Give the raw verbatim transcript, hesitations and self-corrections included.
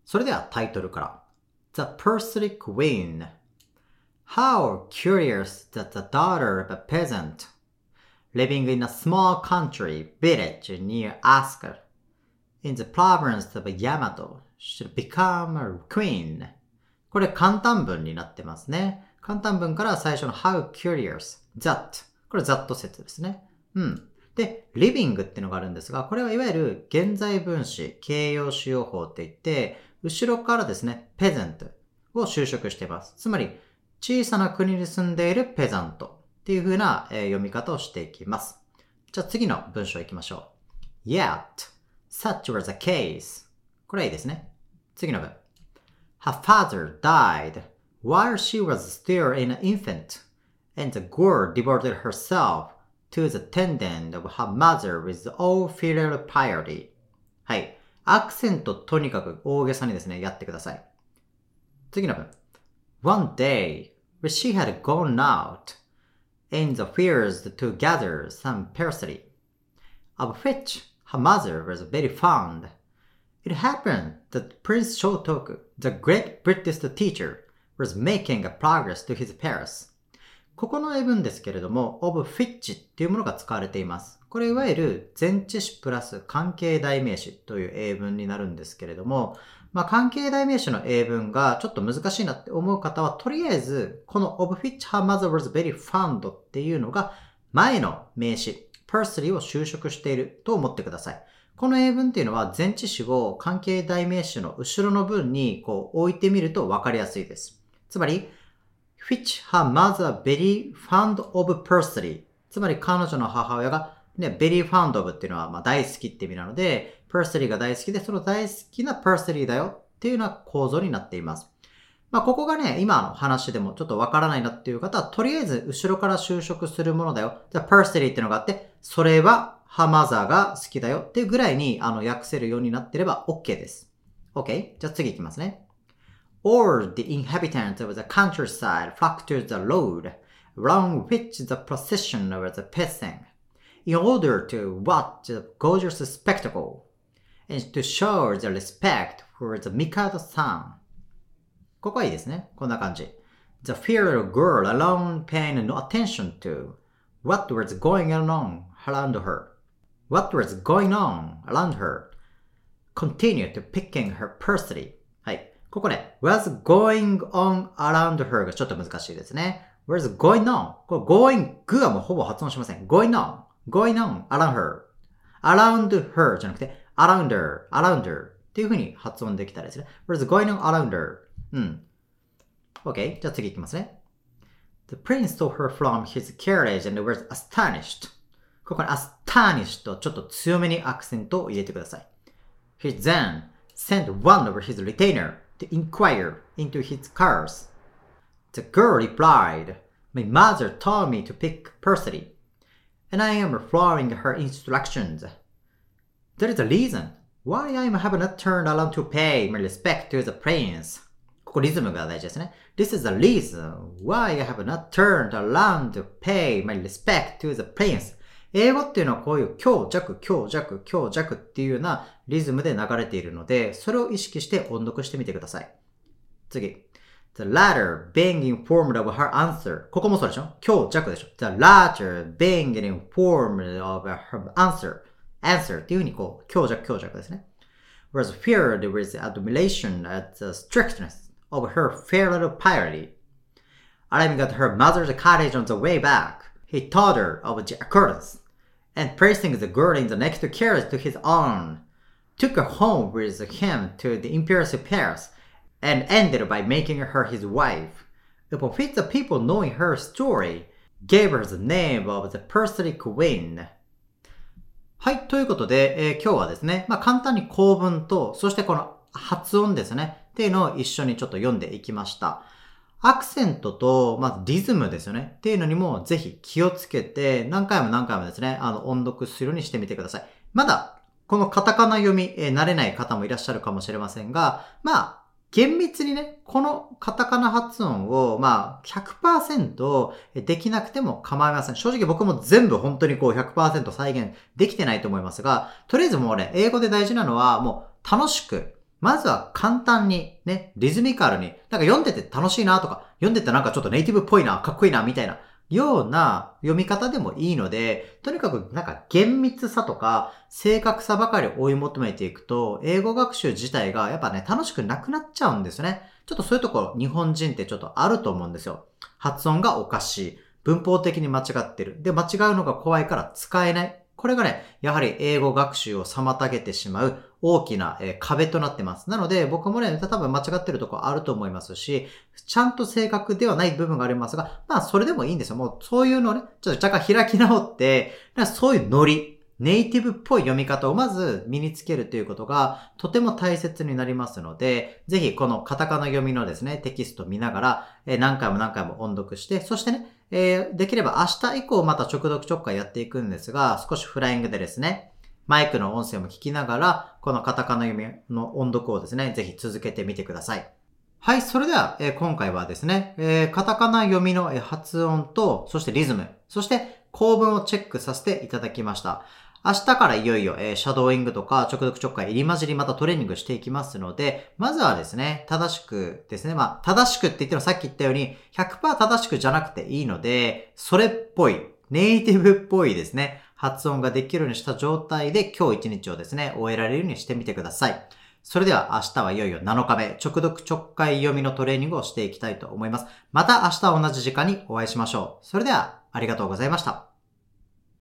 それではタイトルから。The Pursley Queen. How curious that the daughter of a peasant living in a small country village near Asuka in the province of Yamato should become a queen. これ簡単文になってますね。簡単文から最初の How curious that これ that 説ですね。うん。で、living っていうのがあるんですが、これはいわゆる現在分詞、形容詞用法って言って、後ろからですね、peasant を修飾しています。つまり、小さな国に住んでいるペザントっていう風な、えー、読み方をしていきます。じゃあ次の文章いきましょう。Yet, such was the case. これはいいですね。次の文。Her father died while she was still an infant, and the girl devoted herself to the tending of her mother with all filial piety. はい。アクセントとにかく大げさにですね、やってください。次の文。One day, when she had gone out in the fields to gather some parsley, of which her mother was very fond, it happened that Prince Shotoku, the great British teacher, was making a progress to his palace. ここの英文ですけれども、of which っていうものが使われています。これいわゆる前置詞プラス関係代名詞という英文になるんですけれども、まあ、関係代名詞の英文がちょっと難しいなって思う方は、とりあえず、この of which her mother was very fond っていうのが前の名詞、pursley を修飾していると思ってください。この英文っていうのは前置詞を関係代名詞の後ろの文にこう置いてみると分かりやすいです。つまり、which her mother very fond of pursley。つまり彼女の母親がね、very fond of っていうのはまあ大好きって意味なので、pursley が大好きで、その大好きな pursley だよっていうような構造になっています。まあここがね、今の話でもちょっとわからないなっていう方は、とりあえず後ろから修飾するものだよ。じゃあ pursley っていうのがあって、それは her mother が好きだよっていうぐらいにあの訳せるようになってれば OK です。OK? じゃあ次いきますね。All the inhabitants of the countryside flocked to the road, along which the procession was passing, in order to watch the gorgeous spectacle, and to show the respect for the Mikado's son. ここはいいですね。こんな感じ。The fearful girl alone paying no attention to what was going on around her. What was going on around her continued picking her pursley. はい。ここね、was going on around her がちょっと難しいですね。was going on. これ going はもうほぼ発音しません。going on.going on around her. around her じゃなくて around her, around her っていう風に発音できたらですね。what is going on around her? うん。OK. じゃあ次いきますね。The prince saw her from his carriage and was astonished. ここに astonished とちょっと強めにアクセントを入れてください。He then sent one of his retainer to inquire into his cars. The girl replied, My mother told me to pick pursley.And I am following her instructions. That is the reason why I have not turned around to pay my respect to the prince. ここリズムが大事ですね。This is the reason why I have not turned around to pay my respect to the prince. 英語っていうのはこういう強弱、強弱、強弱っていうようなリズムで流れているので、それを意識して音読してみてください。次。The latter being informed of her answer. ここもそうでしょ？強弱でしょ？ The latter being informed of her answer. Answer っていうふうにこう、強弱強弱ですね。Was filled with admiration at the strictness of her filial piety. Arriving at her mother's cottage on the way back, he told her of the occurrence, and placing the girl in the next carriage to his own, took her home with him to the imperial palace.And ended by making her his wife, upon which the people knowing her story gave her the name of the Pursley Queen. はい、ということで、えー、今日はですね、まあ簡単に構文と、そしてこの発音ですね、っていうのを一緒にちょっと読んでいきました。アクセントと、まずリズムですよね、っていうのにもぜひ気をつけて、何回も何回もですね、あの音読するようにしてみてください。まだ、このカタカナ読み、えー、慣れない方もいらっしゃるかもしれませんが、まあ、厳密にね、このカタカナ発音を、まあ、ひゃくパーセント できなくても構いません。正直僕も全部本当にこう ひゃくパーセント 再現できてないと思いますが、とりあえずもうね、英語で大事なのはもう楽しく、 まずは簡単にね、リズミカルに、なんか読んでて楽しいなとか、読んでてなんかちょっとネイティブっぽいな、かっこいいな、みたいなような読み方でもいいので、とにかくなんか厳密さとか正確さばかり追い求めていくと、英語学習自体がやっぱね、楽しくなくなっちゃうんですね。ちょっとそういうところ、日本人ってちょっとあると思うんですよ。発音がおかしい。文法的に間違ってる。で、間違うのが怖いから使えない。これがね、やはり英語学習を妨げてしまう大きな、えー、壁となってます。なので、僕もね、多分間違ってるところあると思いますし、ちゃんと正確ではない部分がありますが、まあ、それでもいいんですよ。もう、そういうのをね、ちょっと若干開き直って、そういうノリ、ネイティブっぽい読み方をまず身につけるということがとても大切になりますので、ぜひこのカタカナ読みのですね、テキストを見ながら、えー、何回も何回も音読して、そしてね、えー、できれば明日以降また直読直回やっていくんですが、少しフライングでですね、マイクの音声も聞きながら、このカタカナ読みの音読をですね、ぜひ続けてみてください。はい、それでは、えー、今回はですね、えー、カタカナ読みの発音と、そしてリズム、そして構文をチェックさせていただきました。明日からいよいよ、えー、シャドーイングとか直読直回入り混じりまたトレーニングしていきますので、まずはですね、正しくですね、まあ、正しくって言ってもさっき言ったように ひゃくパーセント 正しくじゃなくていいので、それっぽい、ネイティブっぽいですね、発音ができるようにした状態で今日一日をですね、終えられるようにしてみてください。それでは明日はいよいよなのかめ、直読直回読みのトレーニングをしていきたいと思います。また明日同じ時間にお会いしましょう。それではありがとうございました。